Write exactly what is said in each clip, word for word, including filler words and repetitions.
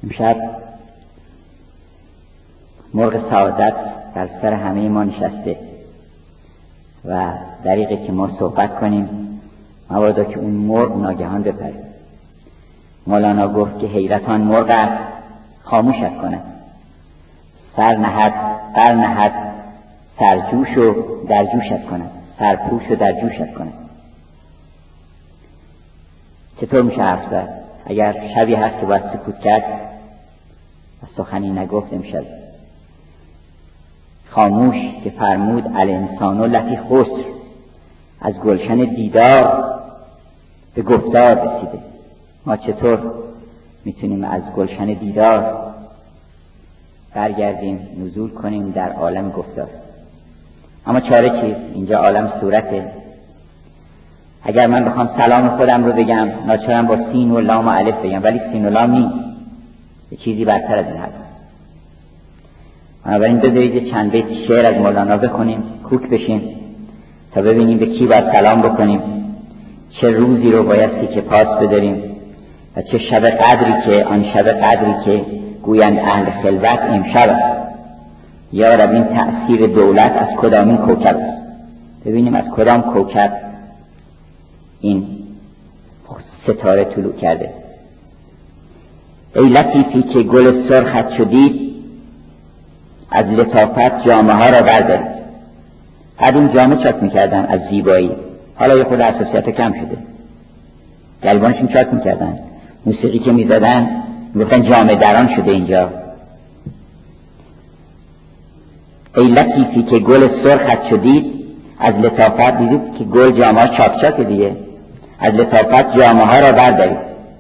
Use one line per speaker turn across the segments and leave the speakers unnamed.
امشب مرغ سعادت در سر همه ما نشسته و دریغه که ما صحبت کنیم مبادا که اون مرغ ناگهان بپره. مولانا گفت که حیرتان مرغ است خاموشت کند، سر نهد بر نهد سرجوش و در جوشت کند، سرپوش و در جوشت کند. چطور میشه حرف زد؟ اگر شبی هست که باید سکوت کرد و سخنی نگفت امشب. خاموش که فرمود الانسان لفی خسر، از گلشن دیدار به گفتار رسیده. ما چطور میتونیم از گلشن دیدار برگردیم نزول کنیم در عالم گفتار؟ اما چاره چیست؟ اینجا عالم صورته. اگر من بخوام سلام خودم رو بگم ناچارم با سین و لام و الف بگم، ولی سین و لام نیست، یه چیزی برتر از این هست. بنابراین بذارید چند بیت شعر از مولانا بخونیم، کوک بشیم تا ببینیم به کی باید سلام بکنیم، چه روزی رو بایستی که پاس بداریم و چه شب قدری که آن شب قدری که گویند اهل خلوت امشب است. یا رب این تأثیر دولت از کدامین کوکب است؟ ببینیم از کدام کوکب این ستاره طلوع کرده. ای لطیفی که گل سرخت شدید، از لطافت جامه ها را بردارید. قدیم جامه چاک میکردن از زیبایی، حالا یه خود حساسیت کم شده، گلبانشون چاک میکردن، موسیقی که میزدن میگفتن جامه دران شده اینجا. ای لطیفی که گل سرخت شدید، از لطافت دیدید که گل جامه ها چاک چاک دیگه، از لطافت جامه ها را بردارید.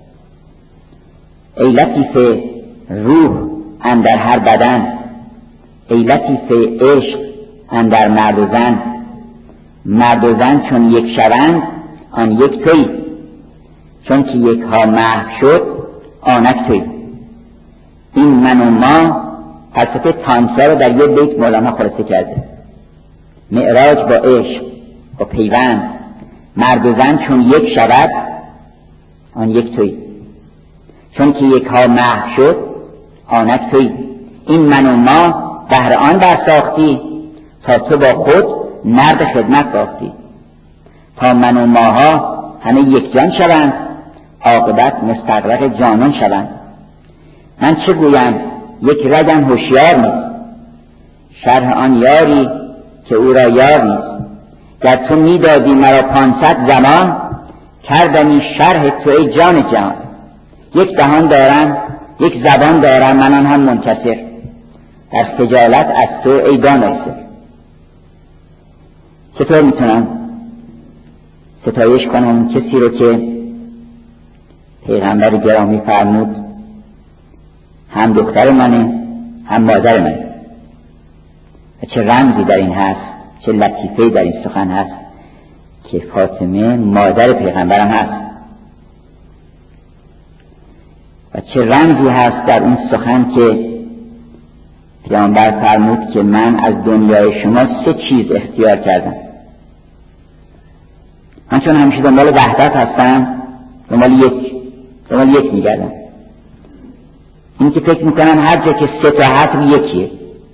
ای لطیف روح اندر هر بدن، ای لطیف عشق اندر مرد و زن. مرد و زن چون یک شوند آن یک توی، چون که یک ها محو شد آنک توی. این من و ما فلسفه تانسا رو در یک بیت مولانا خلاصه کرده. معراج با عشق با پیوند، مرد و زن چون یک شود آن یک توی، چون که یک ها محو شد آنک توی. این من و ما بهر آن برساختی، تا تو با خود نرد خدمت باختی. تا من و ماها همه یک جان شوند، عاقبت مستغرق جانان شوند. من چه گویم یک رگم هوشیار نیست، شرح آن یاری که او را یار نیست. گر تو میدادی مرا پانصد زمان، کردمی شرح تو ای جان جان. یک دهان دارم یک زبان دارم من آن هم منکسر، در خجالت از تو ای دانای سر. چطور میتونم ستایش کنم کسی رو که پیغمبر گرامی فرمود هم دختر منه هم مادر منه؟ و چه رمزی در این هست، چه لطیفه‌ای در این سخن هست که فاطمه مادر پیغمبرم هست. و چه رمزی هست در این سخن که پیامبر فرمود که من از دنیای شما سه چیز اختیار کردم. من چون همیشه دنبال وحدت هستم، دنبال یک دنبال یک میگردم. این که فکر میکنم هر جا که سه تا هست یکیه،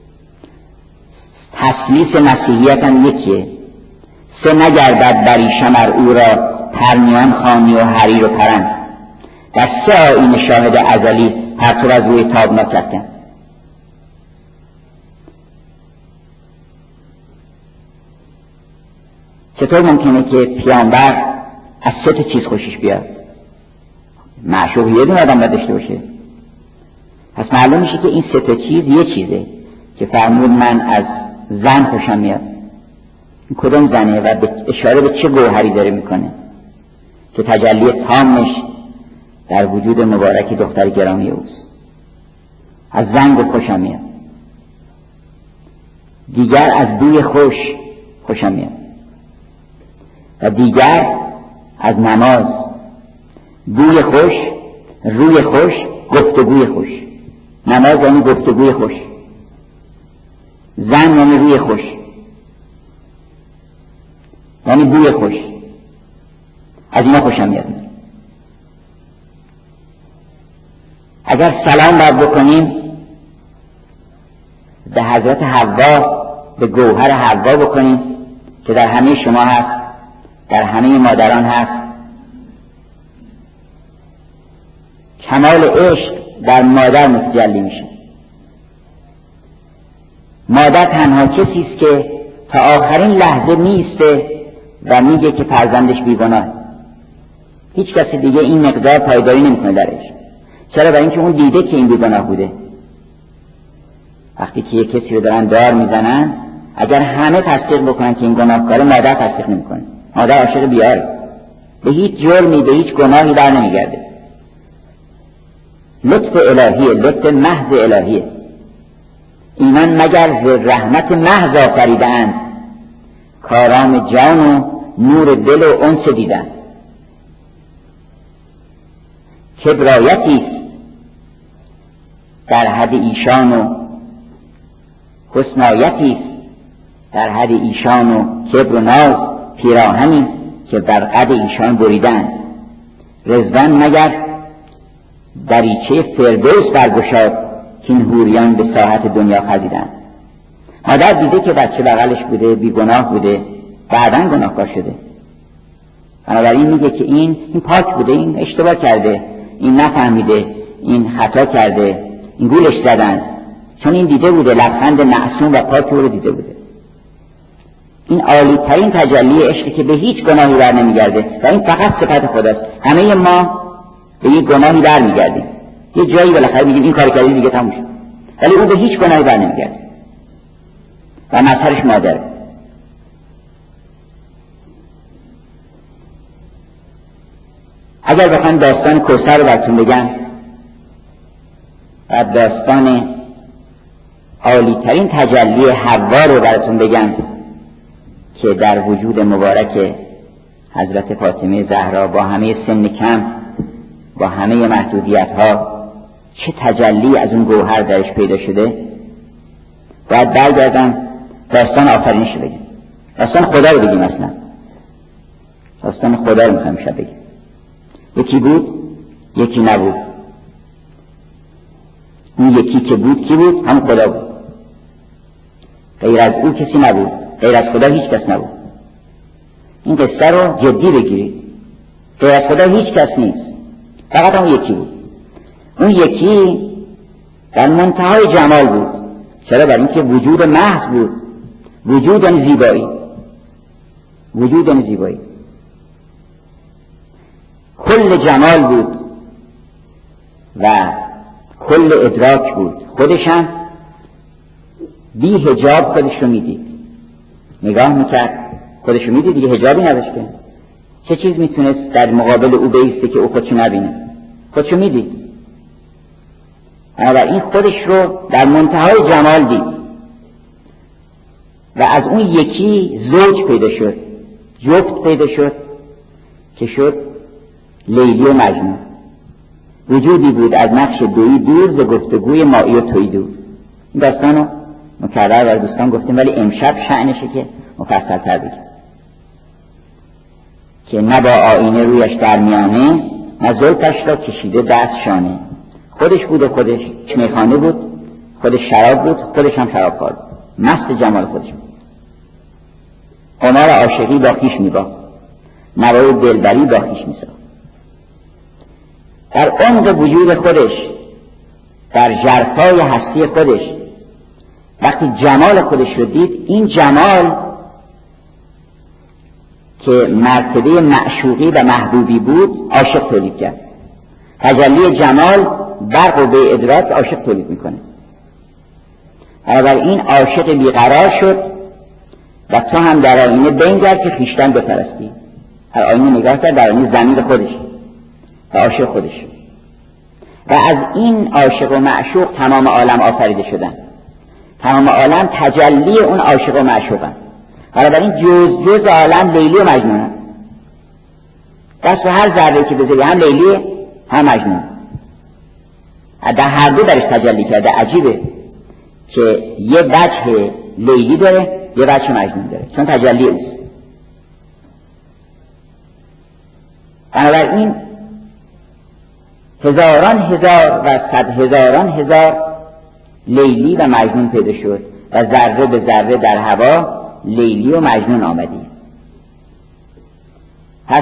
تسلیس مسیحیت هم یکیه. سه نگردد بری شمر او را پرنیان خانی و حریر و پرند. در سه آیین شاهد ازلی پرتو از روی تابناک کردن. چطور ممکنه که پیامبر از سه تا چیز خوشش بیاد؟ معشوق یه دونه آدم باید داشته باشه. پس معلوم میشه که این سه تا چیز یه چیزه که فرمود من از زن خوشم میاد. این کدوم زنه و اشاره به چه گوهری داره میکنه که تجلی تامش در وجود مبارک دختر گرامی اوست؟ از زن گفت خوشم میاد. دیگر از بوی خوش خوشم میاد و دیگر از نماز. بوی خوش، روی خوش، گفتگوی خوش. نماز یعنی گفتگوی خوش، زن یعنی روی خوش، یعنی بوی خوش. از اینا خوشم میاد. اگر سلام باید بکنیم به حضرت حوا، به گوهر حوا بکنیم که در همه شما هست، در همه مادران هست. کمال عشق در مادر متجلی میشه. مادر تنها کسی است که تا آخرین لحظه میسته و میگه که فرزندش بیگناه. هیچ کسی دیگه این مقدار پایداری نمیکنه درش. چرا؟ برای اینکه اون دیده که این بیگناه بوده. وقتی که یک کسی رو دارن دار میزنن، اگر همه تصدیق بکنن که این گناهکاره، مادر تصدیق نمیکنه. مادر عاشق بیاره، به هیچ جرمی، به هیچ گناهی بر نمیگرده. لطف الهیه، لطف محض الهیه. اینان مگر ز رحمت محض آفریده‌اند، کارام جان و نور دل و انس دیدند. کبرایتی است در حد ایشان و حسنایتی است در حد ایشان و کبر و ناز پیراهنی که بر قد ایشان بریدند. رضوان مگر دریچه فردوس برگشاد که این حوریان به ساحت دنیا خزیدند. مادر دیده که بچه بغلش بوده، بیگناه بوده، بعداً گناهکار شده. بنابراین میگه که این این پاک بوده، این اشتباه کرده، این نفهمیده، این خطا کرده، این گولش زدن، چون این دیده بوده لبخند معصوم و پاک او رو دیده بوده. این عالی ترین تجلی عشقی که به هیچ گناهی بر نمیگرده و این فقط صفت خداست. همه ما به یک گناهی بر میگردیم، یه جایی بالاخره میگیم این کار کردی دیگه تموم شد، ولی او به هیچ گناهی بر نمیگرده و مظهرش مادر. اگر بخوام داستان کوثر رو براتون بگم و داستان عالی ترین تجلی حوا رو براتون بگم که در وجود مبارک حضرت فاطمه زهرا با همه سن کم، با همه محدودیت ها، چه تجلی از اون گوهر درش پیدا شده، باید برگردم داستان آفرینش رو بگم. داستان خدا رو بگیم. اصلا داستان خدا رو میخوایم شب بگیم. یکی بود، یکی نبود. اون یکی که بود کی بود؟ هم خدا بود. غیر از او کسی نبود، غیر از خدا هیچ کس نبود. این قصه رو جدی بگیرید. غیر از خدا هیچ کس نیست، فقط اون یکی بود. اون یکی در منتهای جمال بود. چرا؟ برای اینکه وجود محض بود، وجود یعنی زیبایی، وجود یعنی زیبایی، کل جمال بود و کل ادراک بود. خودشم بی حجاب خودش رو میدید، نگاه میکرد خودش رو میدید دیگه، حجابی نداشت که چه چیز میتونست در مقابل او بیسته که او خودشو نبینه؟ خودشو میدید. و این خودش رو در منتهای جمال دید و از اون یکی زوج پیدا شد، جفت پیدا شد که شد لیلی و مجنون. وجودی بود از نقش دویی دور ز گفتگوی مایی و تویی دور. این داستانو مکرر بر دوستان گفتیم، ولی امشب شأنشه که مفصل تر بگیم که نه با آینه رویش در میانه، نه زلفش را کشیده دست شانه. خودش بود و خودش میخانه بود، خودش شراب بود، خودش هم شراب خورد، مست جمال خودش بود. قمار عاشقی با خویش میبا، نوای دلبری با خویش میسا. در عمق وجود خودش، در ژرفای هستی خودش، وقتی جمال خودش رو دید، این جمال که مرتبه معشوقی و محبوبی بود عاشق تولید کرد. تجلی جمال بر قوه ادراک عاشق تولید میکنه. این عاشق بیقرار شد و تو هم در آینه بنگر که خویشتن بپرستی. هر آینه نگاه کرد، در آینه ضمیر خودش و عاشق خودش. و از این عاشق و معشوق تمام عالم آفریده شدن. تمام عالم تجلی اون عاشق و معشوقن. بنابراین جز جز عالم لیلی و مجنونن. دست و هر ذره که بذاری هم لیلی هم مجنون. در هر دو درش تجلی کرده. عجیبه که یه وجه لیلی داره، یه وجه مجنون داره، چون تجلی اوست. بنابراین هزاران هزار و صد هزاران هزار لیلی و مجنون پیدا شد و ذره به ذره در هوا لیلی و مجنون آمدی. پس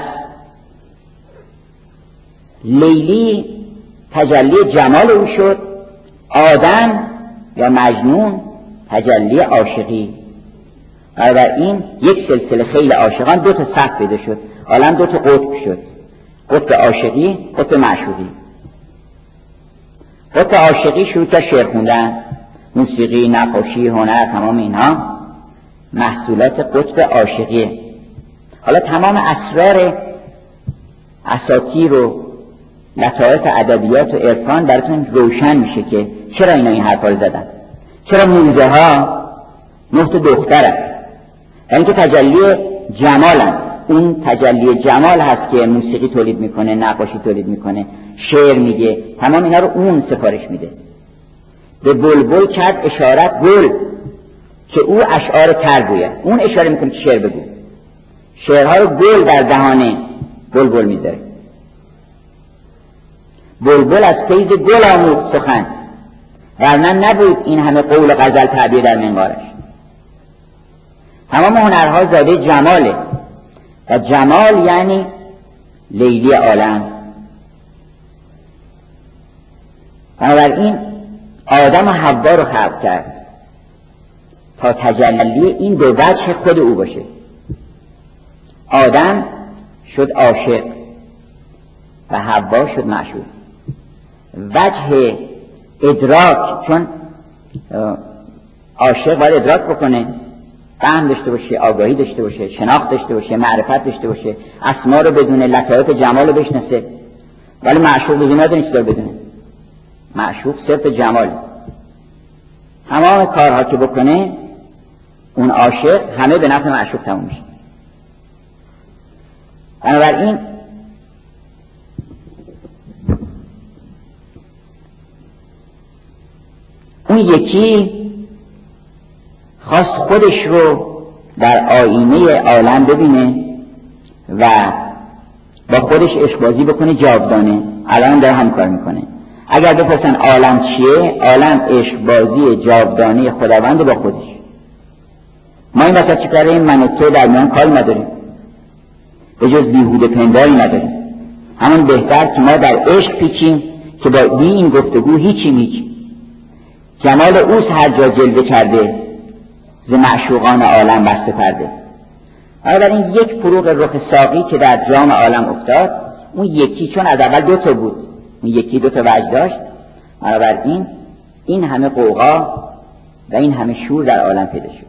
لیلی تجلی جمال او شد، آدم یا مجنون تجلی عاشقی. و این یک سلسله خیل عاشقان دو تا صف پیدا شد، عالم دو تا قطب شد، قطب عاشقی، قطب معشوقی. قطب عاشقی شروع کرد شعر خوندن، موسیقی، نقاشی، هنر، تمام اینها محصولات قطب عاشقیه. حالا تمام اسرار اساطیر و لطائف ادبیات و عرفان براتون روشن میشه که چرا اینا این حرفا رو زدن، چرا موزه ها نقط دختره و اینکه تجلی جمالن. اون تجلی جمال هست که موسیقی تولید میکنه، نقاشی تولید میکنه، شعر میگه، تمام اینا رو اون سفارش میده. به بلبل کرد اشارت گل که او اشعار تر گوید. اون اشاره میکنه که شعر بگو. شعرها رو گل در دهان بلبل میذاره. بلبل از فیض گل آموخت سخن، ورنه نبود این همه قول و غزل تعبیر در منقارش. تمام هنرها زاده جماله و جمال یعنی لیلی عالم. بنابراین آدم و حوا رو خلق کرد تا تجلی این دو وجه خود او باشه. آدم شد عاشق و حوا شد معشوق. وجه ادراک، چون عاشق باید ادراک بکنه، فهم داشته باشه، آگاهی داشته باشه، شناخت داشته باشه، معرفت داشته باشه، اسما رو بدونه، لطائف جمال رو بشناسه. ولی معشوق دیگه نداره چیزا رو بدونه. معشوق صرف جمال. تمام کارها که بکنه اون عاشق همه به نفع معشوق تموم میشه. بنابراین اون یکی خواست خودش رو در آینه عالم ببینه و با خودش عشقبازی بکنه جاودانه. الان داره هم کار میکنه. اگر بپرسن عالم چیه؟ عالم عشقبازی جاودانه خداوند با خودش. ما این وسط چی کاره؟ من و تو در میان کاری نداریم، به جز بیهوده پنداری نداریم. همون بهتر که ما در عشق پیچیم که با بی این گفتگو هیچی هیچ. جمال اوست هر جا جلوه کرده، ز معشوقان عالم بسته پرده. بنابراین یک فروغ رخ ساقی که در جام عالم افتاد، اون یکی چون از اول دو تا بود، اون یکی دو تا وجه داشت، بنابراین این همه قوقا و این همه شور در عالم پیدا شد.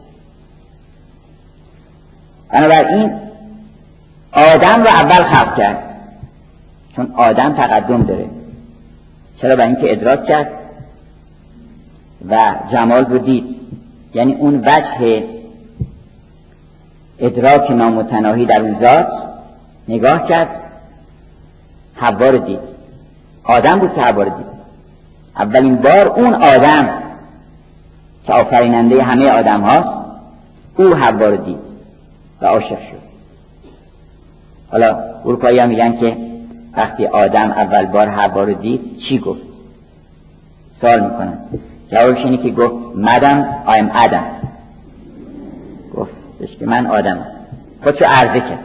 بنابراین آدم رو اول خلق کرد، چون آدم تقدم داره. چرا؟ برای اینکه ادراک کرد و جمال رو دید. یعنی اون وجه ادراک نامتناهی در اون ذات نگاه کرد، حوا رو دید. آدم بود که حوا رو دید. اولین بار اون آدم که آفریننده همه آدم هاست، او حوا رو دید و عاشق شد. حالا اروپایی ها میگن که وقتی آدم اول بار حوا رو دید چی گفت؟ سوال میکنن. جوابش اینه که گفت مدام آیم آدم. گفتش که من آدم. خودشو عرضه کرد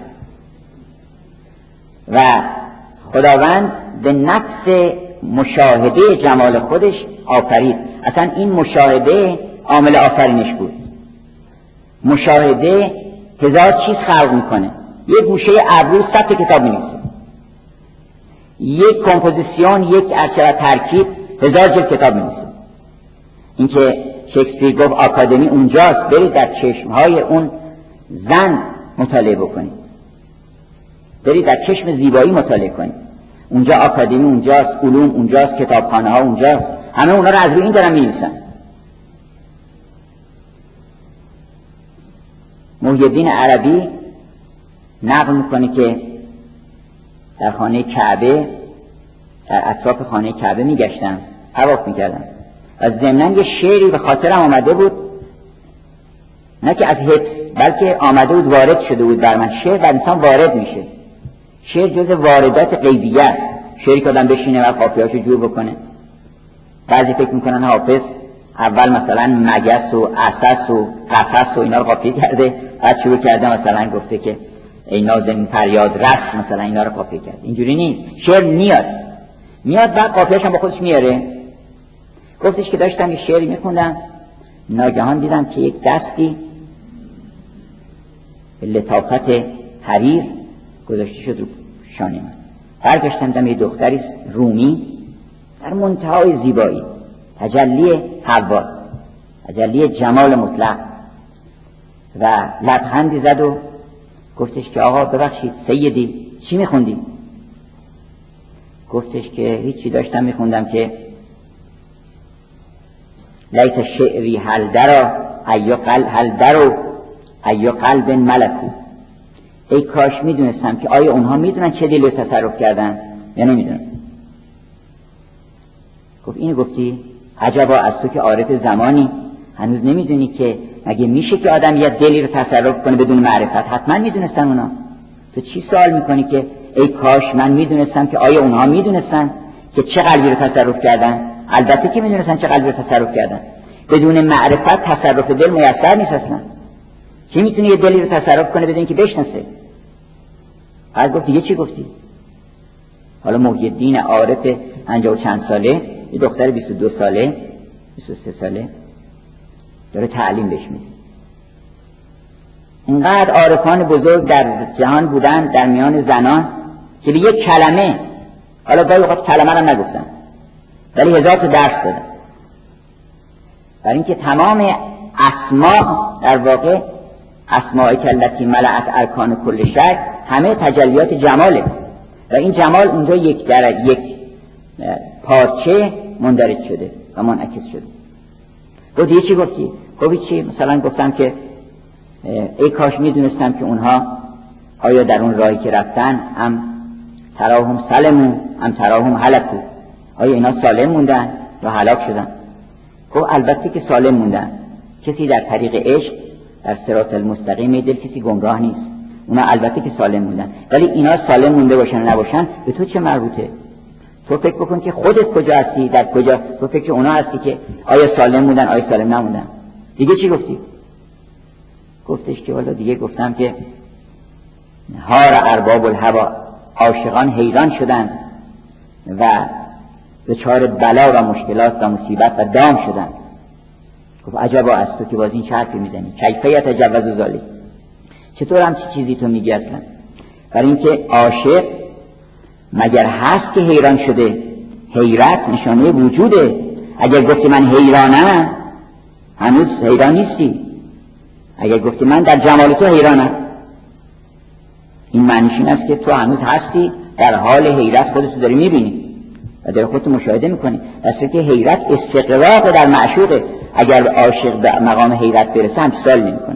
و خداوند به نفس مشاهده جمال خودش آفرید. اصلا این مشاهده عامل آفرینش بود. مشاهده هزار چیز خلق میکنه. یک گوشه ابرو صد تا کتاب می‌نویسه. یک کمپوزیسیون، یک ارچه و ترکیب هزار جلد کتاب می‌نویسه. این که شکسپیر گفت آکادمی اونجاست، برید در چشمهای اون زن مطالعه بکنید، برید در چشم زیبایی مطالعه کنید. اونجا آکادمی اونجاست، علوم اونجاست، کتابخانه ها اونجاست. همه اونا رو از روی این دارن می‌نویسن. محی الدین عربی نقل میکنه که در خانه کعبه، در اطراف خانه کعبه میگشتم، طواف میکردم و ضمناً یه شعری به خاطرم آمده بود، نه که از حفظ بلکه آمده بود، وارد شده بود بر من. شعر بر انسان وارد میشه. شعر جز واردات غیبیه است. شعری که آدم بشینه و قافیه‌اشو جور بکنه. بعضی فکر میکنن حافظ اول مثلا مگس و عسس و قفس و اینا رو قافیه کرده، بعد شروع کرده مثلا گفته که ای نازنین فریاد رس، مثلا اینا رو قافیه کرده. اینجوری نیست. شعر میاد میاد بعد قافیه‌اش هم با خودش میاره. گفتش که داشتم یه شعری میخوندم، ناگهان دیدم که یک دستی لطافت حریر گذاشته شد رو شانه من. برگشتم دیدم یه دختری رومی در منتهای زیبایی، تجلی حوا، تجلی جمال مطلق، و لبخندی زد و گفتش که آقا ببخشید سیدی چی میخوندی؟ گفتش که هیچی، داشتم میخوندم که لیت شعری هل درا ایو قلب هل درو ایو قلب ملکو. ای کاش میدونستم که آیا اونها میدونن چه دلی رو تصرف کردن یا نمیدونن. گفت اینو گفتی؟ عجبا از تو که عارف زمانی هنوز نمیدونی که مگه میشه که آدم یه دلی رو تصرف کنه بدون معرفت؟ حتما میدونستن اونا. تو چی سوال میکنی که ای کاش من میدونستم که آیا اونها میدونستن که چه قلبی رو تصرف کردن؟ البته که میدونستن چه قلبی رو تصرف کردن. بدون معرفت تصرف دل میسر نیست اصلا. کی میتونه یه دلی رو تصرف کنه بدون که بشناسه؟ بعد گفت دیگه چی گفتی؟ حالا محی الدین عارف پنجاه و چند ساله، یه دختر بیست و دو ساله بیست و سه ساله داره تعلیم بهش میده. اینقدر عارفان بزرگ در جهان بودن در میان زنان که به یک کلمه، حالا گاهی اوقات کلمه رو نگفتن ولی هزار تا درس دادن، برای اینکه تمام اسماء در واقع اسماء کلتی ملأت ارکان کل شک همه تجلیات جماله و این جمال اونجا یک در یک پارچه مندرج شده و منعکس شده. گفت دیگه چی گفتی؟ گفتی چی؟ مثلا گفتم که ای کاش میدونستم که اونها آیا در اون راهی که رفتن هم تراهم سلمون هم تراهم هلکو، آیا اینا سالم موندن یا هلاک شدن؟ گفت البته که سالم موندن. کسی در طریق عشق در صراط المستقیم دل کسی گمراه نیست. اونا البته که سالم موندن، ولی اینا سالم مونده باشن نباشن به تو چه مربوطه؟ تو فکر بکن که خودت کجا هستی، در کجا، تو فکر اونا هستی که آیا سالم موندن آیا سالم نموندن. دیگه چی گفتی؟ گفتش که والا دیگه گفتم که هار ارباب الهوا، عاشقان حیران شدن و دچار بلا و مشکلات و مصیبت و دام شدن. گفت عجبا از تو که باز این چه حرفی میزنی؟ کیفه یتجوز ذالک، چطور هم چی چیزی تو میگی اصلا؟ برای اینکه عاشق مگر هست که حیران شده؟ حیرت نشانه وجوده. اگر گفتی من حیرانم هنوز حیران نیستی. اگر گفتی من در جمال تو حیرانم، این معنیش این است که تو هنوز هستی در حال حیرت، خودت داری میبینی و در خودت مشاهده میکنی. اصلا که حیرت استقراق در معشوقه. اگر عاشق به مقام حیرت برسه هم سوال نمیکنه.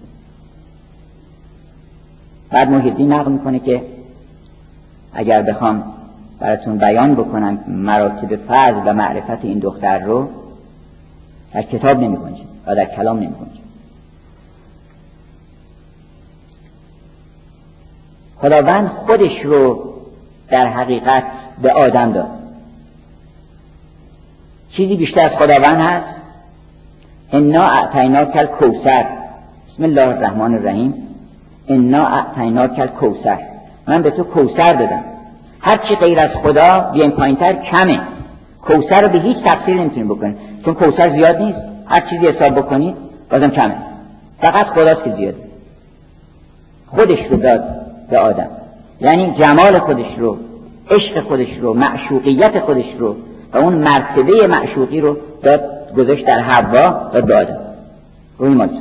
بعد محی الدین نقل میکنه که اگر بخوام براتون بیان بکنم مراتب فضل و معرفت این دختر رو، در کتاب نمیگنجه و در کلام نمیگنجه. خداوند خودش رو در حقیقت به آدم داد. چیزی بیشتر از خداوند هست؟ انا اعطیناک الکوثر، بسم الله الرحمن الرحیم، انا اعطیناک الکوثر، من به تو کوثر دادم. هر چی غیر از خدا بیاین پایینتر کمه. کوثر رو به هیچ تفسیر نمیتونیم بکنیم، چون کوثر زیاد نیست. هر چیزی حساب بکنید بازم کمه. فقط خداست که زیاده. خودش رو داد به آدم، یعنی جمال خودش رو، عشق خودش رو، معشوقیت خودش رو و اون مرتبه معشوقی رو داد، گذاشت در حوا، داد به آدم. روی ما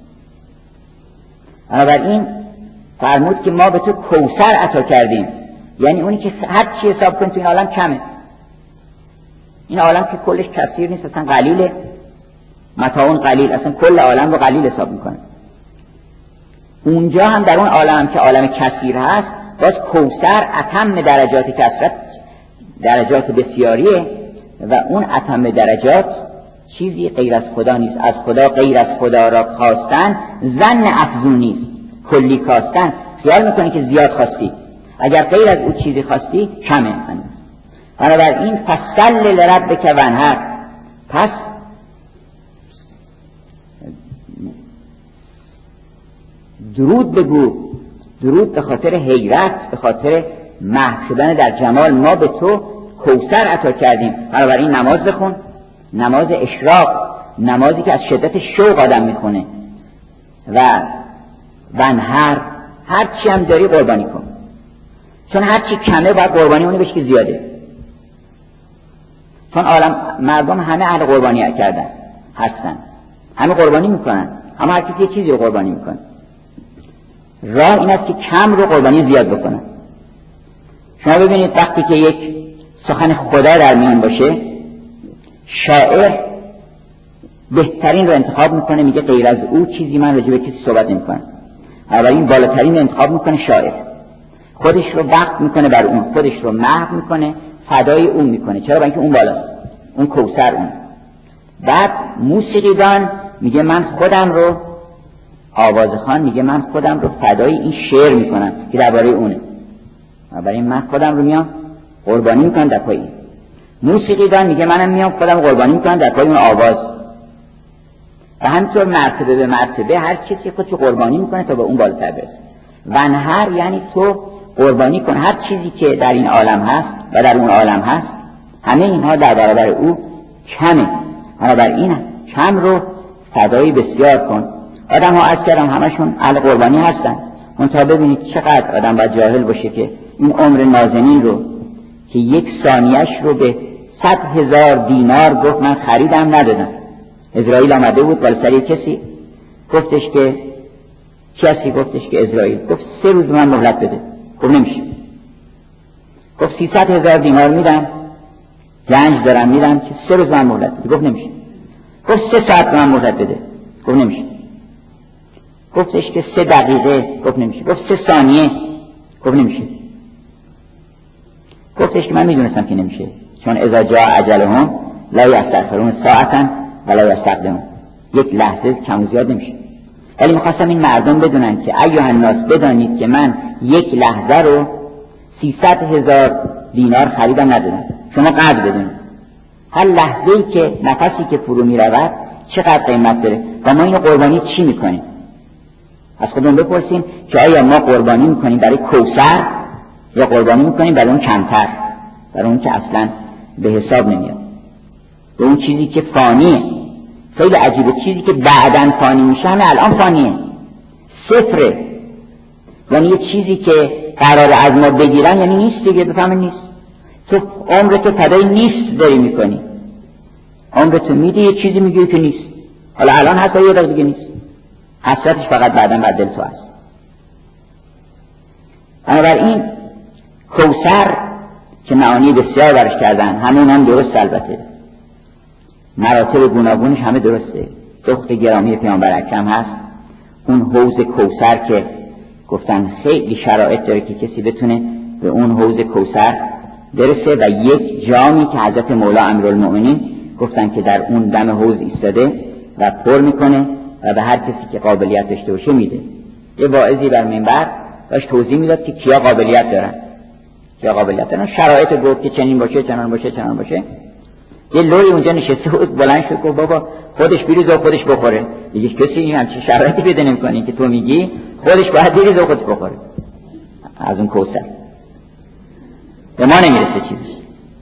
بنابراین فرمود که ما به تو کوثر عطا کردیم، یعنی اونی که هر چی حساب کنید تو این عالم کمه. این عالم که کلش کثیر نیست، اصلا قلیله، متاعون قلیل، اصلا کل عالم رو قلیل حساب میکنه. اونجا هم در اون عالم که عالم کثیر هست، باز کوثر اتم درجات کثرت، درجات بسیاریه و اون اتم درجات چیزی غیر از خدا نیست. از خدا غیر از خدا را خواستن ظن افزون نیست، کلی کاستن. خیال میکنی که زیاد خواستی، اگر غیر از اون چیزی خواستی کمه. بنابراین فصل لربک وانحر، پس درود بگو، درود به خاطر حیرت، به خاطر محو شدن در جمال. ما به تو کوثر عطا کردیم، بنابراین نماز بخون، نماز اشراق، نمازی که از شدت شوق آدم میکنه. و وانحر، هر چی هم داری قربانی کن، چون هر چی کمه باید قربانی اونه بشه که زیاده. چون عالم مردم همه اهل قربانی کردن هستن، همه قربانی میکنن، اما هر کسی یه چیزی رو قربانی میکنه. راه این است که کم رو قربانی زیاد بکنن. شما ببینید وقتی که یک سخن خدا در میان باشه، شاعر بهترین رو انتخاب میکنه، میگه غیر از او چیزی من راجع به کسی صحبت نمیکنم. اولین بالاترین انتخاب میکنه شاعر، خودش رو وقت میکنه بر اون، خودش رو محو میکنه، فدای اون میکنه. چرا؟ برای اینکه اون بالاست، اون کوثر اون. بعد موسیقیدان میگه من خودم رو، آوازخوان میگه من خودم رو فدای این شعر میکنم که درباره اونه، برای من خودم رو میام قربانی میکنم در پای این. موسیقیدان میگه منم میام خودم قربانی میکنم در پای اون آواز. و همینطور مرتبه به مرتبه هر کسی خودشو قربانی میکنه تا به اون بالاتر برسه. وانحر یعنی تو قربانی کن هر چیزی که در این عالم هست و در اون عالم هست، همه اینها در برابر او کمه. بنابراین کم رو فدایی بسیار کن. آدم ها از کردم همشون اهل قربانی هستن، منتها ببینید چقدر آدم باید جاهل باشه که این عمر نازنین رو که یک ثانیه‌اش رو به صد هزار دینار گفت من خریدم ندادم. اسرائیل آمده بود بالا سر کسی، گفتش که کسی گفتش که اسرائیل گفت سه روز من مهلت بده. گفت نمیشه. گفت سیصد هزار دینار میدم، گنج دارم میدم که سه روز من مهلت بده. گفت نمیشه. گفت سه ساعت من مهلت بده. گفت نمیشه. گفتش که سه دقیقه. گفت نمیشه. گفت سه ثانیه. گفت نمیشه. گفتش که من میدونستم که نمیشه، چون اذا جاء اجلهم لا یستأخرون ساعتا ولا یستقدمون، یک لحظه کم و زیاد نمیشه. ولی میخواستم این مردم بدونن که ایها الناس، بدانید که من یک لحظه رو سیصد هزار دینار خریدم ندادم. شما قدر بدونید هر لحظه‌ای که نفسی که فرو میرود چقدر قیمت داره و ما اینو قربانی چی میکنیم؟ از خودمون بپرسیم که آیا ما قربانی میکنیم برای کوثر یا قربانی میکنیم برای اون کمتر، برای اون که اصلا به حساب نمیاد، به اون چیزی که فانیه. خیلی عجیبه، چیزی که بعداً فانی میشه همه الان فانیه، صفره. یعنی یه چیزی که قرار از ما بگیرن یعنی نیست دیگه، بفهمن نیست. تو عمرتو فدای نیست داری میکنی، عمرتو میدی یه چیزی میگی که نیست، حالا الان هست یه دقیقه دیگه نیست، حسرتش فقط بعداً بعد دل تو هست. بنابراین کوثر که معانی بسیار برش کردن، همون هم درست، البته مراتب گوناگونش همه درسته. دخت گرامی پیامبر اکرم هست، اون حوض کوثر که گفتن خیلی شرایط داره که کسی بتونه به اون حوض کوثر برسه و یک جامی که حضرت مولا امیرالمؤمنین گفتن که در اون دم حوض ایستاده و پر میکنه و به هر کسی که قابلیت داشته باشه میده. یه واعظی بر منبر داشت توضیح میداد که کیا قابلیت دارن، کیا قابلیت دارن، شرایط گفت که چنین باشه چنان باشه چنان باشه. یه لوی اونجا نشسته بود، بلند شد گفت بابا خودش بریزه و خودش بخوره. دیگه کسی این همچین شرایطی پیدا نمی‌کنه که تو میگی خودش باید بریزه و خودش بخوره از اون کوثر. به ما نمیرسه چیزی.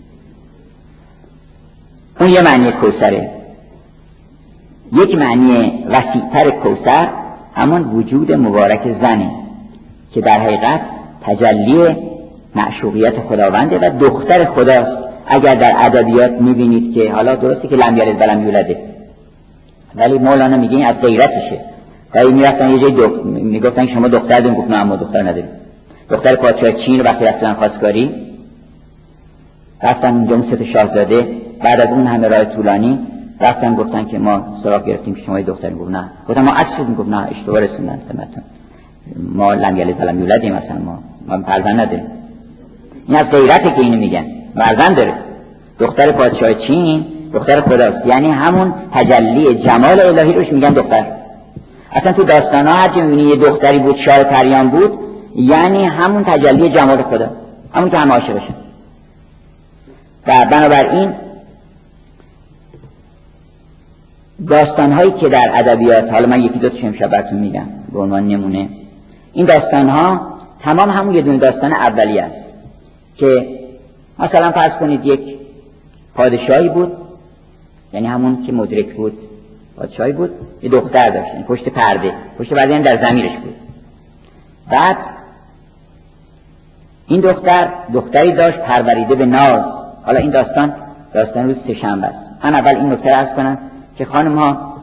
اون یه معنی کوثره. یک معنی وسیع‌تر کوثر همون وجود مبارک زنه که در حقیقت تجلی معشوقیت خداونده و دختر خداست. اگر در ادبیات میبینید که حالا درسته که لم یلد ولم یولده، ولی مولانا میگه این از غیرتشه. ولی میرفتن یه جای دکتر میگفتن شما دختر دارین، گفت نه ما دختر نداریم. دختر پادشاه چین رو وقتی رفتن خواستگاری، رفتن اونجا اون سه شاهزاده، بعد از اون همه راه طولانی رفتن گفتن که ما سراغ گرفتیم که شما یه دخترین. گفت نه. گفتم ما عکس شدیم. گفت نه اشتباه رسوندن خدمتتون، ما لم یلد ولم یولدیم، مثلا ما ما فرزند نداریم. این از غیرته که اینو میگن، فرزند داره. دختر پادشاه چین دختر خداست، یعنی همون تجلی جمال الهی روش میگن دختر. اصلا تو داستانا هر جا میبینی یه دختری بود شاه پریان بود، یعنی همون تجلی جمال خدا، همون که همه عاشقشن. و بنابراین داستان‌هایی که در ادبیات، حالا من یکی دو تا امشب براتون میگم به عنوان نمونه، این داستان‌ها تمام همون یه دونه داستان اولیه است که مثلا فرض کنید یک پادشاهی بود، یعنی همون که مدرک بود پادشاهی بود، یه دختر داشت، یعنی پشت پرده، پشت پرده یعنی در ضمیرش بود. بعد این دختر دختری داشت پروریده به ناز. حالا این داستان داستان روز سه‌شنبه است. من اول این نکته عرض کنم که خانم ها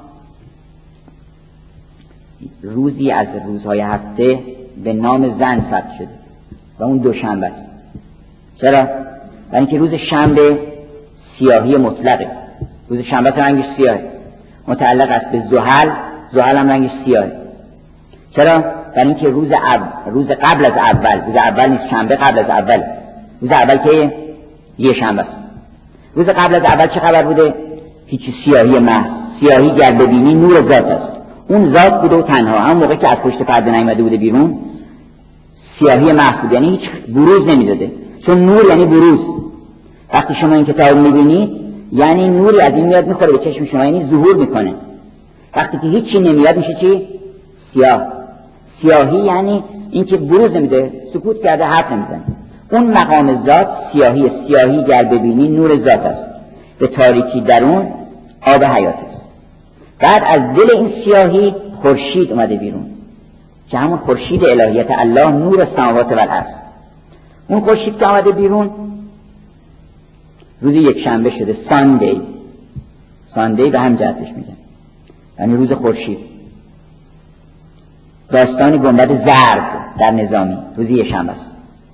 روزی از روزهای هفته به نام زن ثبت شده و اون دوشنبه است. چرا؟ برای اینکه روز شنبه سیاهی مطلقه. روز شنبه رنگش سیاهه، متعلق است به زحل، زحل هم رنگش سیاهه. چرا؟ برای اینکه روز اول، روز قبل از اول، روز اول نیست، شنبه قبل از اول. روز اول که یه شنبه است. روز قبل از اول چه خبر بوده؟ هیچ سیاهی محض. سیاهی گر ببینی نور ذات است. اون ذات بوده و تنها. همون موقع که از پشت پرده نیامده بوده بیرون سیاهی محض بود، یعنی هیچ بروز نمیداده، چون نور یعنی بروز. وقتی شما این کتاب میبینید یعنی نوری از این میاد میخوره به چشم شما، یعنی ظهور میکنه. وقتی که هیچی نمیاد میشه چی؟ سیاه. سیاهی یعنی اینکه بروز نمیده، سکوت کرده، حرف نمیزنه. اون مقام ذات سیاهی. سیاهی گر ببینی نور ذات است، به تاریکی درون آب حیات است. بعد از دل این سیاهی خورشید اومده بیرون که همون خورشید الهیت الله، نور السماوات و الارض. اون خورشید که اومده بیرون روز یک شنبه شده، ساندی. ساندی به هم جهتش میگن، یعنی روز خورشید. داستان گنبد زرد در نظامی روز یک شنبه است.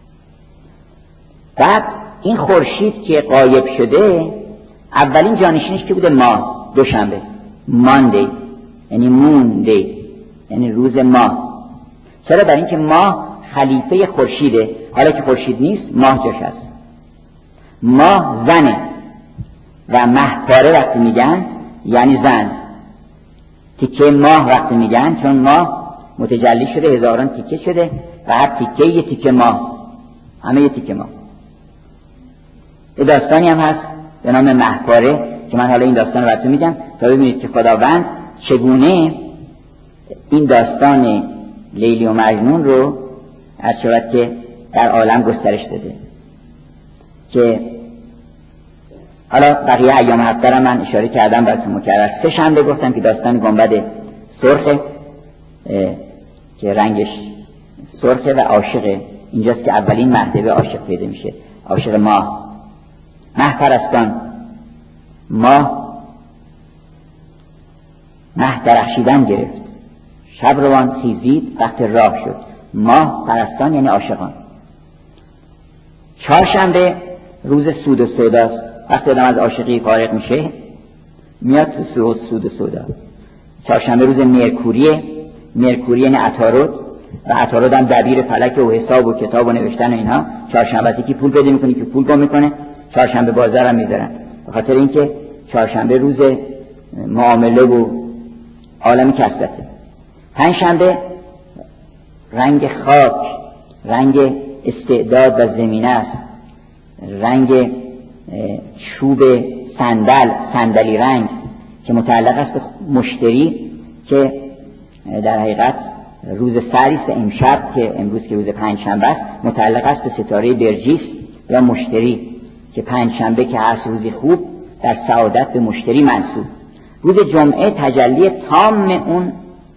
بعد این خورشید که غایب شده اولین جانشینش که بوده ماه، دوشنبه، ماندی یعنی موندی یعنی روز ماه. چرا؟ برای اینکه ماه خلیفه خورشیده، حالا که خورشید نیست ماه جاش هست. ماه زنه و مهپاره وقتی میگن یعنی زن. تیکه ماه وقتی میگن چون ماه متجلی شده، هزاران تیکه شده و هر تیکه یه تیکه ماه، همه یه تیکه ماه. یه داستانی هم هست به نام مهپاره که من حالا این داستان رو براتون میگم تا ببینید که خداوند چگونه این داستان لیلی و مجنون رو از شود که در عالم گسترش داده. که حالا بقیه ایام هفته من اشاره کردم براتون مکرر. سه شنبه گفتم که داستان گنبد سرخه که رنگش سرخه و عاشقه. اینجاست که اولین مرتبه عاشق پیدا میشه، عاشق ماه. مه پرستان، ماه مه درخشیدن گرفت، شب روان خیزید وقت راه شد. ماه پرستان یعنی عاشقان. چهارشنبه روز سود و سوداست. وقتی آدم از عاشقی فارغ میشه میاد تو سود و سودا. چهارشنبه روز مرکوریه. مرکوری یعنی عطارد و عطارد هم دبیر فلک و حساب و کتاب و نوشتن و اینها. چهارشنبه که پول پیدا میکنه که پول گم میکنه، چهارشنبه بازار هم میذارن به خاطر اینکه چهارشنبه روز معامله و عالم کسرته. پنجشنبه رنگ خاک، رنگ استعداد و زمینه است، رنگ چوب صندل، صندلی رنگ که متعلق است به مشتری که در حقیقت روز سری است. امشب که امروز که روز پنجشنبه است متعلق است به ستاره برجیس یا مشتری که پنجشنبه که هست روزی خوب در سعادت به مشتری منصوب. روز جمعه تجلی تام اون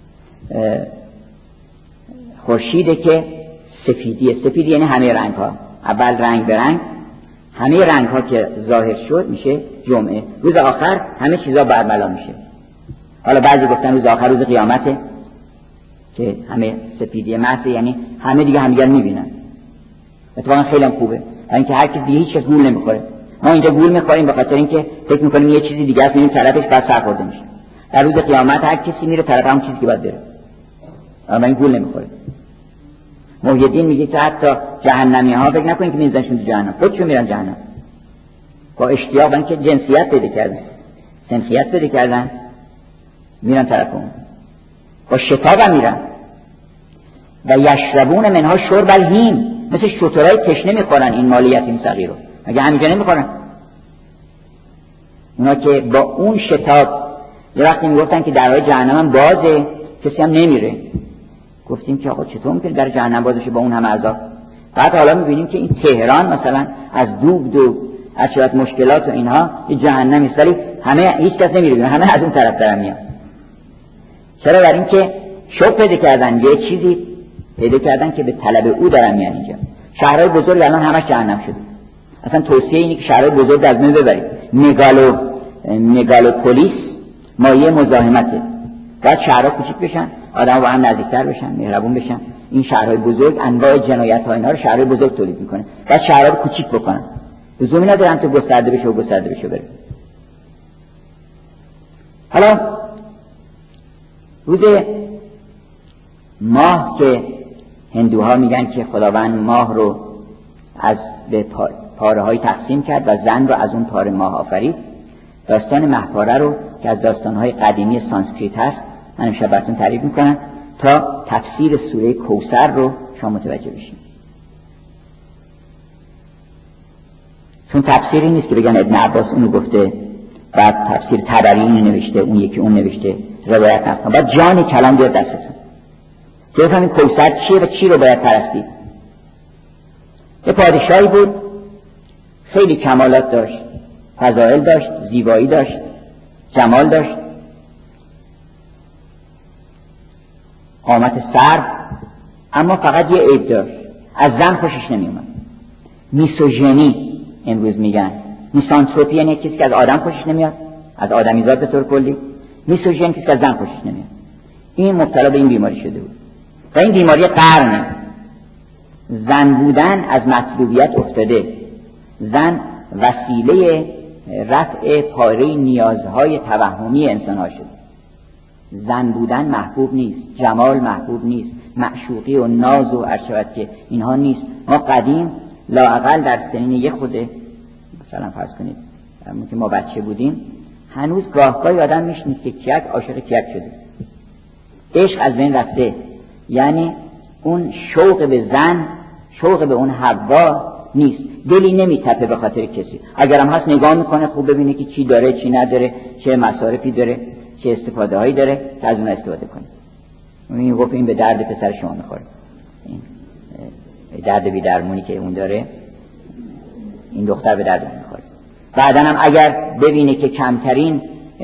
خورشیده که سفیدیه. سفید یعنی همه رنگ ها، اول رنگ به رنگ، همه رنگ ها که ظاهر شد میشه جمعه. روز آخر همه چیزا برملا میشه. حالا بعضی گفتن روز آخر روز قیامته که همه سفیدیه محض، یعنی همه دیگه همدیگر میبینن. اتفاقا خیلی هم خوبه، اینکه هر کسی دیگه هیچ کس گول نمیخوره. ما اینجا گول میخوریم به خاطر اینکه فکر میکنیم یه چیزی دیگه است، میریم طرفش بعد سرخورده میشه. در روز قیامت هر کسی میره طرف هم چیزی که باید بره، اما این گول نمیخوره. محی الدین میگه که حتی جهنمی ها فکر نکنین که میذاشون تو جهنم، خودشون میرن جهنم با اشتیاق، من که جنسیت پیدا کردن، سنخیت پیدا کردن، میرن طرف اون با شتاب هم میرن. و یشربون منها شرب الهیم، مثل شترای تشنه میخورن این مال یتیم صغیر رو. مگه همینجا نمیخورن؟ اونا که با اون شتاب یه وقتی میگفتن که درهای جهنم هم بازه، کسی هم نمیره. گفتیم که آقا چطور ممکنه در جهنم باز بشه با اون همه عذاب؟ بعد حالا میبینیم که این تهران مثلا از دوب دوب از شدت مشکلات و اینها یه جهنم است، ولی همه هیچ کس نمیره، همه از اون طرف دارن میان. چرا؟ برای اینکه شوق پیدا کردن، یه چیزی پیدا کردن که به طلب او دارن میان اینجا. شهرهای بزرگ الان همش جهنم شده. اصلا توصیه اینه که شهرهای بزرگ از بین ببرید. مگالو مگالوپولیس مایه مزاحمته. بعد شهرها کوچیک بشن، آدم‌ها با هم نزدیکتر بشن، مهربون بشن. این شهرهای بزرگ انواع جنایت‌ها اینا رو شهرهای بزرگ تولید میکنه. بعد شهرها رو کوچیک بکنن. لزومی ندارن تو گسترده بشه و گسترده بشه بره. حالا روز ماه که هندوها میگن که خداوند ماه رو از به پاره های تقسیم کرد و زن رو از اون پاره ماه آفرید. داستان مهپاره رو که از داستانهای قدیمی سانسکریت هست من امشب براتون تعریف میکنم تا تفسیر سوره کوثر رو شما متوجه بشین. چون تفسیری نیست که بگن ابن عباس اونو گفته، بعد تفسیر طبری اینو نوشته، اون یکی اون نوشته، روایت نکنم. بعد جان کلام بیاد دستتون که بفهمید کوثر چیه و چی رو باید پرستید. یه پادشاهی بود، خیلی کمالات داشت، فضائل داشت، زیبایی داشت، جمال داشت، قامت سر، اما فقط یه عیب داشت، از زن خوشش نمیومد. میسوژنی امروز میگن. میسانتروپی یعنی کسی که از آدم خوشش نمیاد، از آدمیزاد به طور کلی. میسوژن کسی که از زن خوشش نمیاد. این مبتلا به این بیماری شده بود و این بیماری قرنه. زن بودن از مطلوبیت افتاده. زن وسیله رفع پاره نیازهای توهمی انسان‌ها شده. زن بودن محبوب نیست، جمال محبوب نیست، معشوقی و ناز و ارشد که اینها نیست. ما قدیم لااقل در سنین یه خوده مثلا فرض کنید همون که ما بچه بودیم هنوز گاهگاهی آدم میشنید که کیک عاشق کیک شده. عشق از بین رفته، یعنی اون شوق به زن، شوق به اون حوا نیست. دلی نمیتپه به خاطر کسی. اگرم هست نگاه میکنه خوب ببینه که چی داره چی نداره، چه مصارفی داره، چه استفاده هایی داره که از اون استفاده کنه. این گفت این به درد پسر شما میخوره، این درد بی درمونی که اون داره این دختر به درد اون میخوره. بعدن هم اگر ببینه که کمترین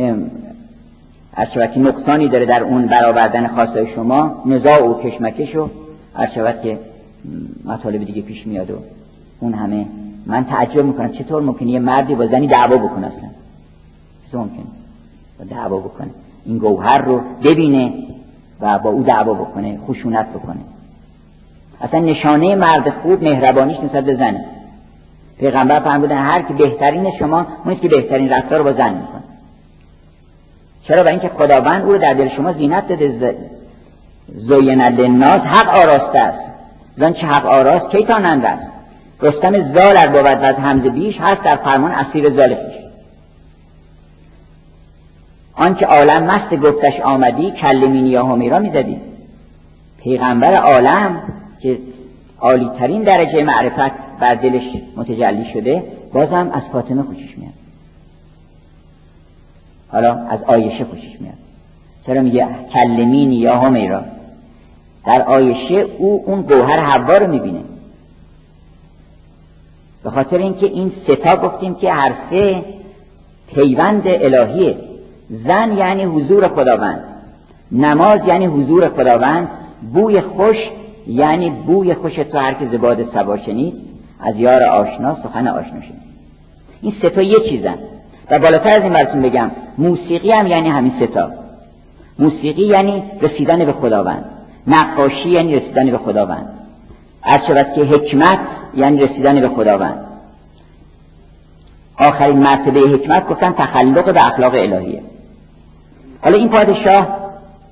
ارشبت نقصانی داره در اون برآوردن خواستای شما، نزاع و کشمکش و ارشبت که مطالب دیگه پیش میاد و اون همه. من تعجب میکنم چطور ممکنه یه مردی با زنی دعوا بکنه، اصلا چطور ممکنه با دعوا بکنه، این گوهر رو ببینه و با او دعوا بکنه، خشونت بکنه. اصلا نشانه مرد خوب مهربانیش نسبت به زنه. پیغمبر فرمودن هر که بهترین شما اونیست که بهترین رفتار رو با زن میکنه. چرا؟ برای اینکه خداوند او رو در دل شما زینت داده. زین للناس حق آراسته است، زن چه حق آراست کی تانند است. رستم زال ار بود و حمزه بیش هست در فرمان اسیر زال خویش. آنکه عالم مست گفتش آمدی کلمینی یا همیرا میزدی. پیغمبر عالم که عالی ترین درجه معرفت بر دلش متجلی شده بازم از فاطمه خوشش میاد، حالا از عایشه خوشش میاد. چرا میگه کلمینی یا همیرا؟ در عایشه او اون گوهر حوا رو میبینه. به خاطر اینکه این ستا گفتیم که هر سه پیوند الهیه. زن یعنی حضور خداوند، نماز یعنی حضور خداوند، بوی خوش یعنی بوی خوش تو هر که زباد صبا شنید، از یار آشنا سخن آشنا شنید. این سه تا یه چیزن. و بالاتر از این براتون بگم موسیقی هم یعنی همین سه تا. موسیقی یعنی رسیدن به خداوند، نقاشی یعنی رسیدن به خداوند، هرچند که حکمت یعنی رسیدن به خداوند. آخرین مرتبه حکمت گفتن تخلق به اخلاق الهیه. حالا این پادشاه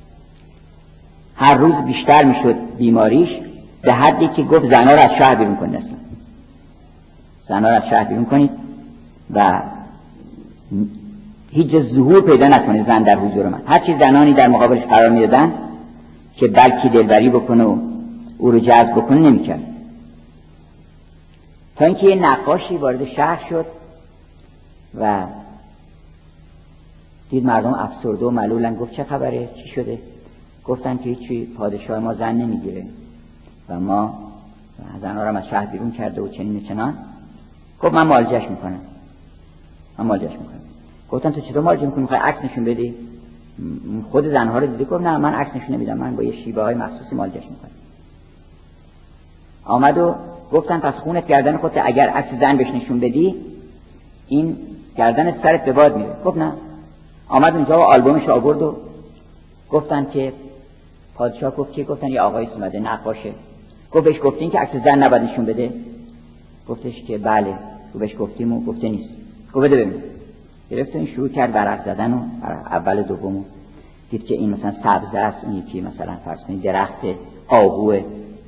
هر روز بیشتر میشد بیماریش، به حدی که گفت زنها رو از شهر بیرون کنید، اصلا زنها رو از شهر بیرون کنید و هیچ ظهور پیدا نکنه زن در حضور من. هرچی زنانی در مقابلش قرار میدادن که بلکی دلبری بکنه و او رو جذب بکنه نمیکرد. تا اینکه یه نقاشی وارد شهر شد و دید مردم افسرده و ملولن، گفت چه خبره؟ چی شده؟ گفتن که هیچی، پادشاه ما زن نمیگیره و ما زنها رو از شهر بیرون کرده و چنین و چنان. گفت من معالجه‌اش میکنم. من معالجه‌اش میکنم. گفتن تو چطور معالجه میکنی؟ میخوای عکس نشون بدی؟ خود زنها رو دیدی؟ گفت نه من عکس نشون نمیدم، من با یه شیوه های مخصوصی معالجه‌اش میکنم. آمد و گفتن پس خونت گردن خودت، اگر عکس زن بهش نشون بدی این گردن سرت به باد میره. گفت نه. آمد اونجا و آلبومش آورد و گفتن که پادشاه گفت که گفتن یه آقایی اومده نقاشه. گفت بهش گفتین که عکس زن نباید نشون بده؟ گفتش که بله. گفت بهش گفتیم و گفته نیست. گفت بده ببین. گرفت این شروع کرد ورق زدن و اول دومو دید که این مثلا سبز است، این یکی مثلا فرض کنید درخت آهوه،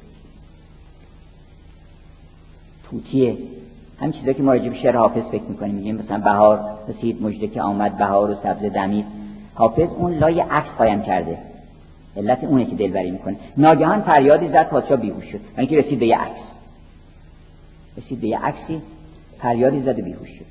توتیه، همین چیزایی که ما راجع به شعر حافظ فکر می‌کنیم، میگیم مثلا بهار رسید مژده که آمد بهار و سبز دمید. حافظ اون لای عکس قایم کرده، علت اونه که دلبری میکنه. ناگهان فریادی زد، پادشاه بیهوش شد، یعنی که رسید به یه عکس، رسید به یه عکسی، فریادی زد و بیهوش شد.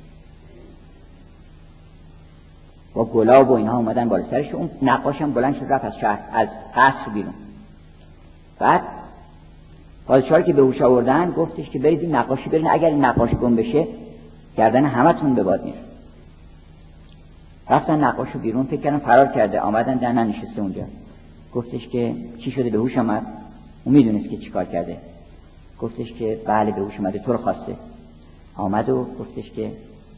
با گلاب و اینها اومدن بالا سرش. اون نقاشم بلند شد رفت از شهر، از قصر بیرون. بعد پادشاهی که به هوش آوردن گفتش که برید این نقاشی برین، اگر این نقاش گم بشه گردن همتون به باد میره. رفتن نقاشو بیرون، فکر کردن فرار کرده، آمدن در نشسته اونجا. گفتش که چی شده؟ به هوش آمد. اون میدونست که چیکار کرده. گفتش که بله به هوش اومده، تو رو خواسته. آمد و گفتش که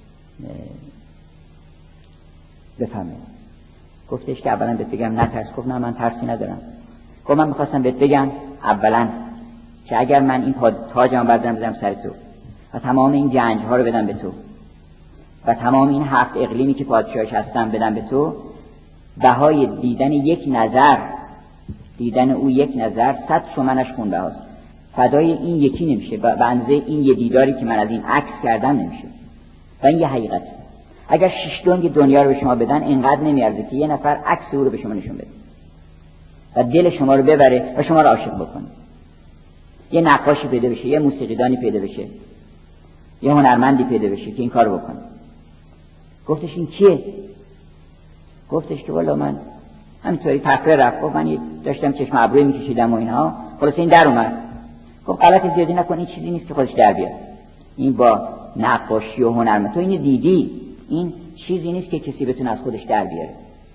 بفهمه. گفتش که اولا بهت بگم نترس. گفت نه من ترسی ندارم. گفت من میخواستم بهت بگم اولا که اگر من این تاجم بردارم بزنم سر تو و تمام این گنج ها رو بدم به تو و تمام این هفت اقلیمی که پادشاهش هستم بدم به تو، بهای دیدن یک نظر، دیدن او یک نظر صد تومنش خون بهاست. فدای این یکی نمیشه، به اندازه این یه دیداری که من از این عکس کردم نمیشه. و این یه حقیقته. اگر شش دنگ دنیا رو به شما بدن اینقدر نمیارزه که یه نفر عکس او رو به شما نشون بده و دل شما رو ببره و شما رو عاشق بکنه. یه نقاشی پیدا بشه، یه موسیقیدانی پیدا بشه، یه هنرمندی پیدا بشه که این کارو بکنه. گفتش این کیه؟ گفتش که والا من همینطوری تفریح رفت. گفت من داشتم چشم ابروی میکشیدم و اینها، خلاص این در اومد. گفت غلط زیادی نکن، این چیزی نیست که خودش در بیاد. این با نقاشی و هنرمند تو اینو دیدی، این چیزی نیست که کسی بتونه از خودش در بیاره.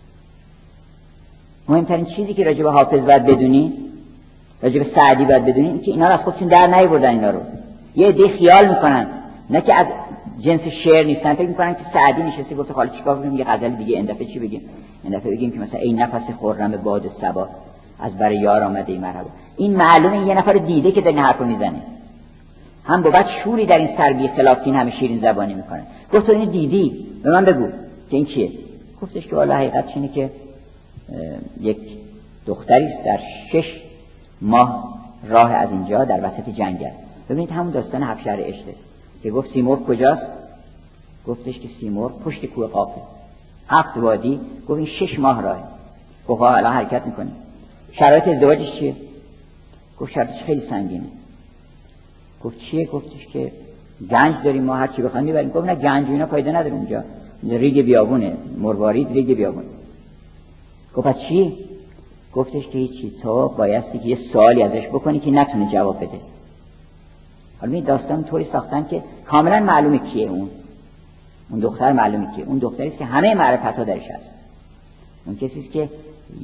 مهمترین چیزی که راجع به حافظ باید بدونی، راجع به سعدی باید بدونی، این که اینا رو از خودشون در نیاوردن. اینا رو یه عده خیال میکنن، نه که از جنس شعر نیستن، فکر میکنن که سعدی نشسته گفته حالا چیکار کنیم یه غزل دیگه، این دفعه چی بگیم؟ این دفعه بگیم که مثلا ای نفس خرم باد صبا از بر یار آمده ای مرحبا. این معلومه یه نفر دیده که داره حرفو میزنه. هم بابت شوری در این سر بی خلافین همه شیرین زبانی میکنه. گفت تو اینو دیدی؟ به من بگو که این چیه؟ گفتش که والا حقیقتش اینه که یک دختری است در شش ماه راه از اینجا در وسط جنگل. ببینید همون داستان هفت شهر عشقه که گفت سیمرغ کجاست؟ گفتش که سیمرغ پشت کوه قافه، هفت وادی. گفت این شش ماه راه. گفت الان حرکت میکنیم. شرایط ازدواجش چیه؟ گفت شرایطش خیلی سنگینه. گفت چیه؟ گفتش که گنج داریم ما، هر چی بخوایم میبریم. گفت نه گنج و اینا فایده نداره اونجا، ریگ بیابونه، مروارید ریگ بیابونه. گفت پس چی؟ گفتش که هیچی، تو بایستی که یه سوالی ازش بکنی که نتونه جواب بده. حالا این داستان طوری ساختن که کاملا معلومه کیه اون اون دختر، معلومه کیه اون دختری است که همه معرفت‌ها درش هست. اون کسی است که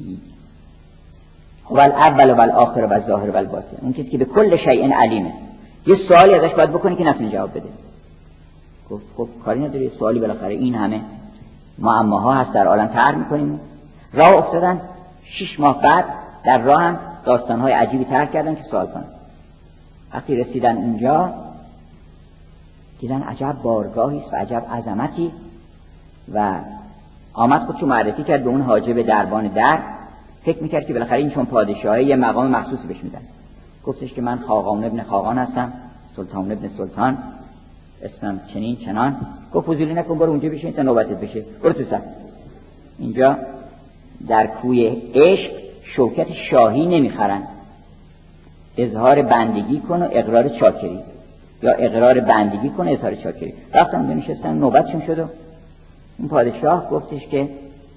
هو الاول و الاخر و الظاهر و الباطن، اون کسی که به کل شیء علیمه. یه سوالی ازش باید بکنی که نتونه جواب بده. گفت خب کاری نداره، یه سوالی بالاخره این همه معماها هست در عالم طرح می‌کنیم. راه افتادن. شش ماه بعد در راه هم داستان‌های عجیبی طرح کردن که سوال کنن. وقتی رسیدن اونجا دیدن عجب بارگاهی است و عجب عظمتی، و آمد خودشو معرفی کرد به اون حاجب دربان در. فکر میکرد که بالاخره این چون پادشاهه یه مقام مخصوصی بهش میدن. گفتش که من خاقان ابن خاقان هستم، سلطان ابن سلطان، اسمم چنین چنان. گفت فضولی نکن، برو اونجا بشین تا نوبتت بشه، برو تو صف. اینجا در کوی عشق شوکت شاهی نمیخرن، اظهار بندگی کن و اقرار چاکری، یا اقرار بندگی کن و اظهار چاکری. رفتن اونجا نشستن، نوبتشون شد و اون پادشاه گفتش که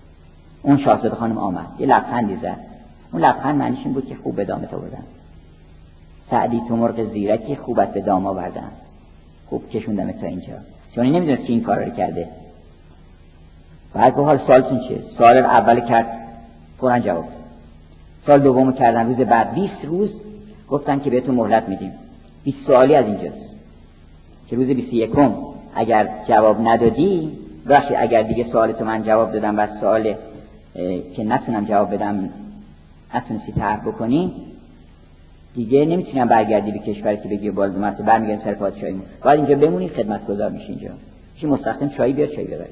اون شاهزاده خانم آمد، یه لبخندی زد. اون لبخند معنیش این بود که خوب به دامت آوردم. سعدی تو مرغ زیرکی خوبت به دام آوردم، خوب کشوندم تا اینجا. چون این نمیدونست که این کار رو کرده. بعد گفت حال سالتون چیه؟ سال اول کرد، فوراً جواب. سال دومو کردن، روز بعد بیست روز گفتن که بهتون مهلت میدیم. بیست سوالی از اینجاست که روز بیست و یکم اگر جواب ندادی، بخشی اگر دیگه سوالتو من جواب دادم و سوال که نتونم جواب بدم نتونستی طرح بکنی، دیگه نمیتونم برگردی به کشوری که بگی باز مرتبه برمیگردی سر پادشاهیمون، باید اینجا بمونی، خدمتگزار میشی اینجا. چی مستخدم چای بیار، چای بیار.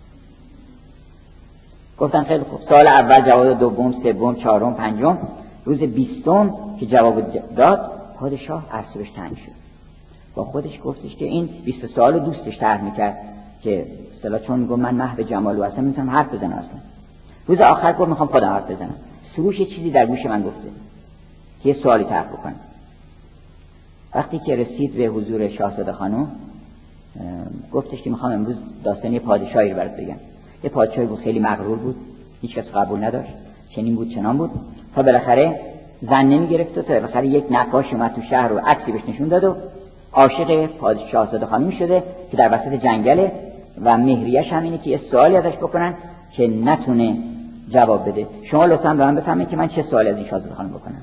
گفتن خیلی خوب. سال اول جواب، دوم، سوم، چهارم، پنجم، روز بیستم که جواب داد، پادشاه اعصابش تنگ شد. با خودش گفتش که این بیست سال رو دوستش طرح میکرد که اصلا چون میگم من محو جمال و اصلا میتونم حرف بزنم. اصلا روز آخر گفت میخوام خودم حرف بزنم. سروش چیزی در گوش من گفته که یه سوالی طرح بکنم. وقتی که رسید به حضور شاهزاده خانم، گفتش که میخوام امروز داستان یه پادشاهی رو برات بگم. یه پادشاهی بود خیلی مغرور بود، هیچ کس قبول نداشت، چنین بود چنان بود، تا بالاخره زن نمیگرفت و تا بالاخره یک نقاش اومد تو شهر و عکسی بهش نشون داد و عاشق پادشاه شاهزاده خانم شده که در وسط جنگله و مهریه‌اش هم اینه که یه سوالی ازش بکنن که نتونه جواب بده. شما لطفاً به من بفهمید که من چه سوالی از این شاهزاده خانم بکنم.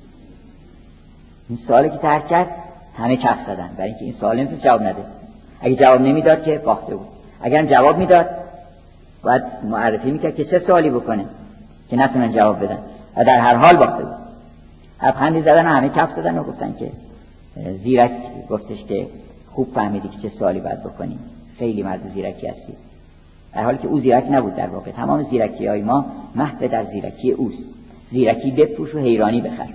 این سوالی که طرح کرد همه کف زدن، برای اینکه این سوال نمیتونه جواب نده. اگه جواب نمیداد که باخته بود، اگرم جواب میداد باید معرفی میکرد که چه سوالی بکنه که نتونن جواب بدن و در هر حال باخته بود. لبخندی زدن و همه کف زدن و گفتن که زیرک گفتش که خوب فهمیدی که چه سوالی باید بکنیم، خیلی مرد زیرکی هستی. در حالی که او زیرک نبود، در واقع تمام زیرکی های ما محو در زیرکی اوست. زیرکی بپوش و حیرانی بخر.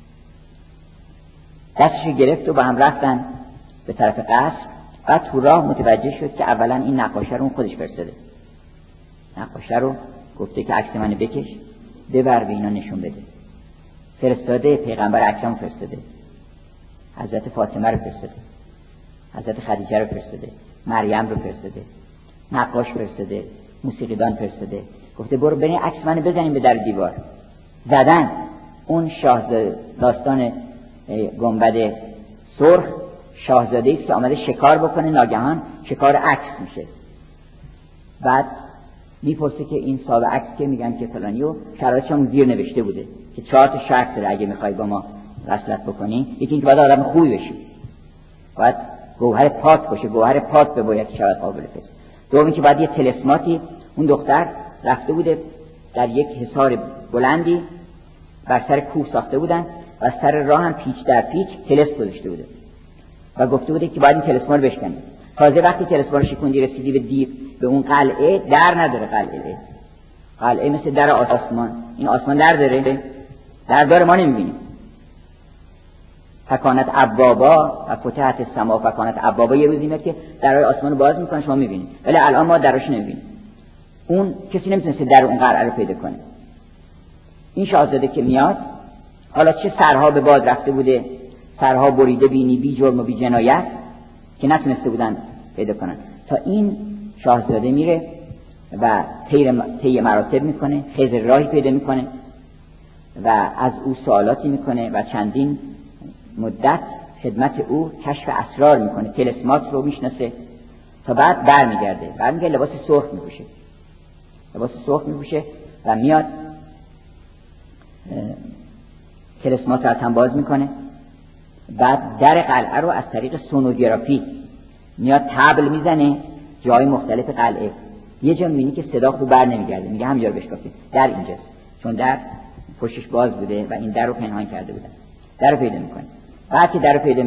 دستشو گرفت و با هم رفتن به طرف قصر. بعد تو راه متوجه شد که اولا این نقاشه رو خودش فرستاده. نقاشه رو گفته که عکس منو بکش ببر به اینا نشون بده. فرستاده پیغمبر اکرم فرستاده، حضرت فاطمه رو فرستاده، حضرت خدیجه رو فرستاده، مریم رو فرستاده، نقاش فرستاده، موسیقیدان فرستاده. گفته برو بریم عکس منو بزنیم به در دیوار. زدن. اون شاهزاده داستان گنبد سرخ شاهزاده است که آمده شکار بکنه، ناگهان شکار عکس میشه. بعد میپرسه که این صاحب عکس که میگن که فلانی و شرایطش هم زیر نوشته بوده که چهار تا شرط داره اگه میخوای با ما وصلت بکنی. یکی اینکه باید آدم خوبی بشی، باید گوهر پاک باشه، گوهر پاک به باید شاید قابل فکر. دوم اینکه باید یه تلسماتی، اون دختر رفته بوده در یک حصار بلندی بر سر کوه ساخته بودن و سر راه هم پیچ در پیچ تلسم گذاشته بوده و گفته بوده که باید این تلسما رو بشکنی. تازه وقتی تلسما رو شکوندی رسیدی به دیو به اون قلعه، در نداره. قلعه قلعه مثل در آسمان، این آسمان در داره، در داره ما نمیبینیم. فکانت ابوابا و فتحت السما، فکانت ابوابا یه روزی میاد که درهای آسمان رو باز میکنه شما میبینید، ولی الان ما درش نمیبینیم. اون کسی نمیتونه در اون قلعه رو پیدا کنه. این شاهزاده که میاد، حالا چه سرها به باد رفته بوده، سرها بریده بینی بی جرم و بی جنایت که نتونسته بودن پیدا کنن، تا این شاهزاده میره و طی مراتب میکنه، خضر راهی پیدا میکنه و از او سوالاتی میکنه و چندین مدت خدمت او کشف اسرار میکنه، تلسمات رو میشناسه، تا بعد برمیگرده. برمیگرده لباس سرخ میپوشه، لباس سرخ میپوشه و میاد تلسمات رو از هم باز میکنه. بعد در قلعه رو از طریق سونوگرافی میاد تبل میزنه جای مختلف قلعه. یه جا میبینی که صدا خوب بر نمیگرده، میگه همینجا رو بشکافید، در اینجاست، چون در پشتش باز بوده و این در رو پنهان کرده بودن. در رو پیدا میکنه. بعد که در رو پیدا